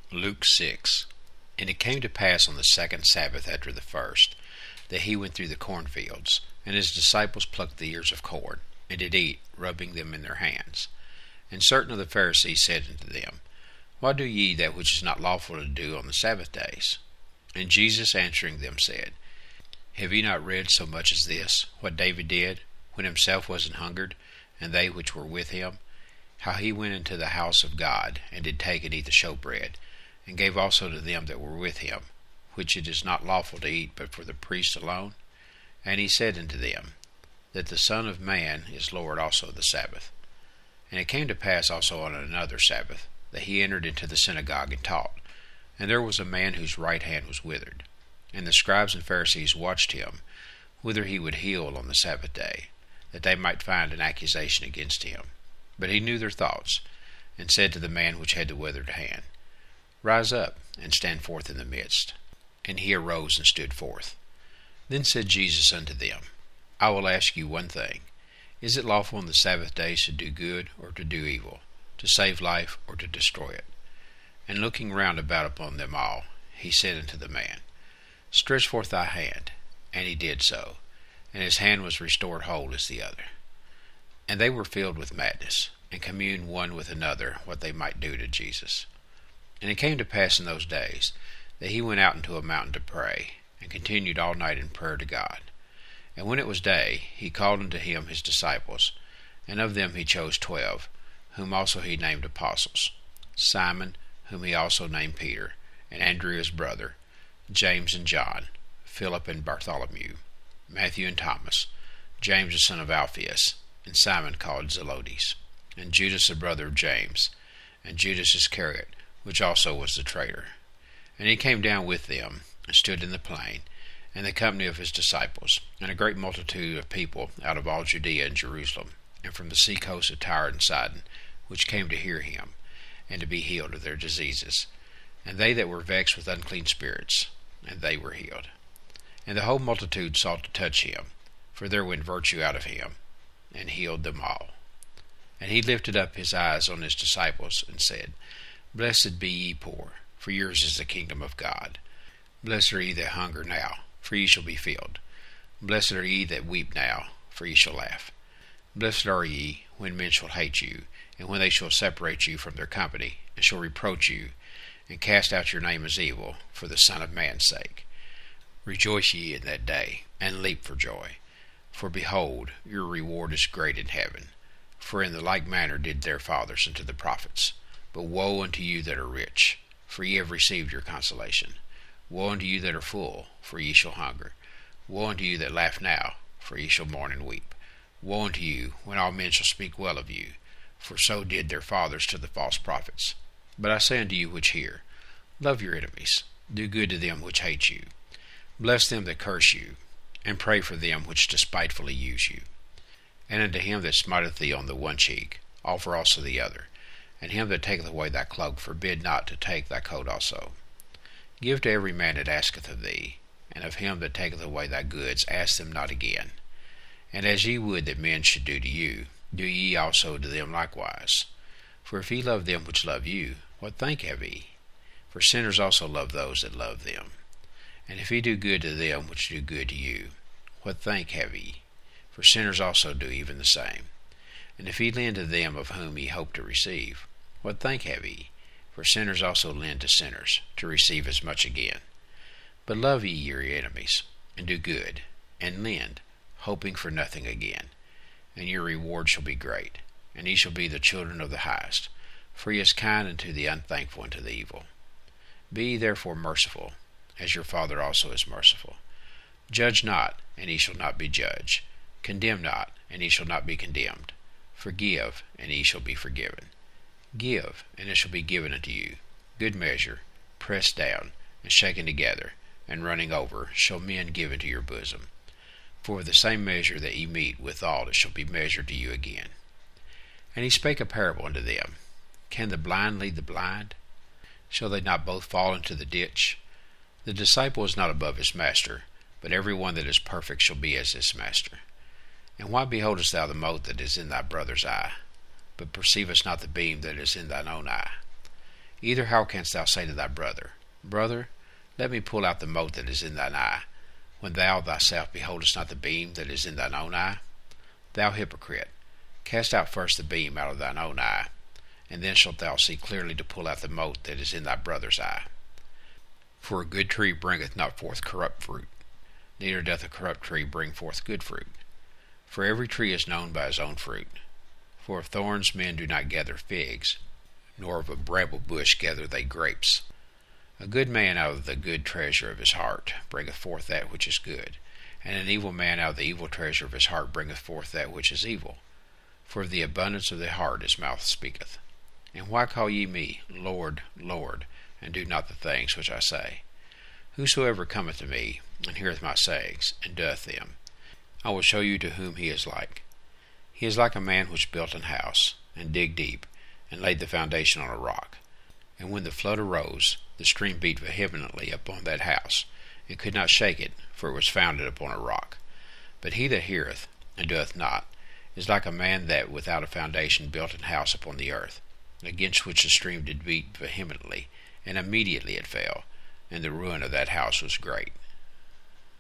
Luke 6. And it came to pass on the second Sabbath after the first, that he went through the cornfields, and his disciples plucked the ears of corn, and did eat, rubbing them in their hands. And certain of the Pharisees said unto them, Why do ye that which is not lawful to do on the Sabbath days? And Jesus answering them said, Have ye not read so much as this, what David did, when himself was an hungered, and they which were with him, how he went into the house of God, and did take and eat the showbread, and gave also to them that were with him, which it is not lawful to eat but for the priests alone? And he said unto them, that the Son of Man is Lord also of the Sabbath. And it came to pass also on another Sabbath, that he entered into the synagogue and taught. And there was a man whose right hand was withered. And the scribes and Pharisees watched him, whether he would heal on the Sabbath day, that they might find an accusation against him. But he knew their thoughts, and said to the man which had the withered hand, Rise up, and stand forth in the midst. And he arose and stood forth. Then said Jesus unto them, I will ask you one thing. Is it lawful on the Sabbath days to do good or to do evil, to save life or to destroy it? And looking round about upon them all, he said unto the man, Stretch forth thy hand. And he did so, and his hand was restored whole as the other. And they were filled with madness, and communed one with another what they might do to Jesus. And it came to pass in those days that he went out into a mountain to pray, and continued all night in prayer to God. And when it was day, he called unto him his disciples, and of them he chose 12, whom also he named apostles: Simon, whom he also named Peter, and Andrew his brother, James and John, Philip and Bartholomew, Matthew and Thomas, James the son of Alphaeus, and Simon called Zelotes, and Judas the brother of James, and Judas Iscariot, which also was the traitor. And he came down with them, and stood in the plain, and the company of his disciples, and a great multitude of people out of all Judea and Jerusalem, and from the sea coast of Tyre and Sidon, which came to hear him, and to be healed of their diseases. And they that were vexed with unclean spirits, and they were healed. And the whole multitude sought to touch him, for there went virtue out of him, and healed them all. And he lifted up his eyes on his disciples, and said, Blessed be ye poor, for yours is the kingdom of God. Blessed are ye that hunger now, for ye shall be filled. Blessed are ye that weep now, for ye shall laugh. Blessed are ye when men shall hate you, and when they shall separate you from their company, and shall reproach you, and cast out your name as evil, for the Son of Man's sake. Rejoice ye in that day, and leap for joy. For behold, your reward is great in heaven. For in the like manner did their fathers unto the prophets. But woe unto you that are rich, for ye have received your consolation. Woe unto you that are full, for ye shall hunger. Woe unto you that laugh now, for ye shall mourn and weep. Woe unto you, when all men shall speak well of you, for so did their fathers to the false prophets. But I say unto you which hear, love your enemies, do good to them which hate you, bless them that curse you, and pray for them which despitefully use you. And unto him that smiteth thee on the one cheek, offer also the other. And him that taketh away thy cloak, forbid not to take thy coat also. Give to every man that asketh of thee, and of him that taketh away thy goods ask them not again. And as ye would that men should do to you, do ye also to them likewise. For if ye love them which love you, what thank have ye? For sinners also love those that love them. And if ye do good to them which do good to you, what thank have ye? For sinners also do even the same. And if ye lend to them of whom ye hope to receive, what thank have ye? For sinners also lend to sinners, to receive as much again. But love ye your enemies, and do good, and lend, hoping for nothing again. And your reward shall be great, and ye shall be the children of the highest, for he is kind unto the unthankful and to the evil. Be ye therefore merciful, as your Father also is merciful. Judge not, and ye shall not be judged. Condemn not, and ye shall not be condemned. Forgive, and ye shall be forgiven. Give, and it shall be given unto you. Good measure, pressed down, and shaken together, and running over, shall men give into your bosom. For with the same measure that ye mete withal, it shall be measured to you again. And he spake a parable unto them. Can the blind lead the blind? Shall they not both fall into the ditch? The disciple is not above his master, but every one that is perfect shall be as his master. And why beholdest thou the mote that is in thy brother's eye, but perceivest not the beam that is in thine own eye? Either how canst thou say to thy brother, Brother, let me pull out the mote that is in thine eye, when thou thyself beholdest not the beam that is in thine own eye? Thou hypocrite, cast out first the beam out of thine own eye, and then shalt thou see clearly to pull out the mote that is in thy brother's eye. For a good tree bringeth not forth corrupt fruit, neither doth a corrupt tree bring forth good fruit. For every tree is known by his own fruit. For of thorns men do not gather figs, nor of a bramble bush gather they grapes. A good man out of the good treasure of his heart bringeth forth that which is good, and an evil man out of the evil treasure of his heart bringeth forth that which is evil. For of the abundance of the heart his mouth speaketh. And why call ye me, Lord, Lord, and do not the things which I say? Whosoever cometh to me, and heareth my sayings, and doeth them, I will show you to whom he is like. He is like a man which built an house, and digged deep, and laid the foundation on a rock. And when the flood arose, the stream beat vehemently upon that house, and could not shake it, for it was founded upon a rock. But he that heareth, and doeth not, is like a man that without a foundation built an house upon the earth, against which the stream did beat vehemently, and immediately it fell, and the ruin of that house was great.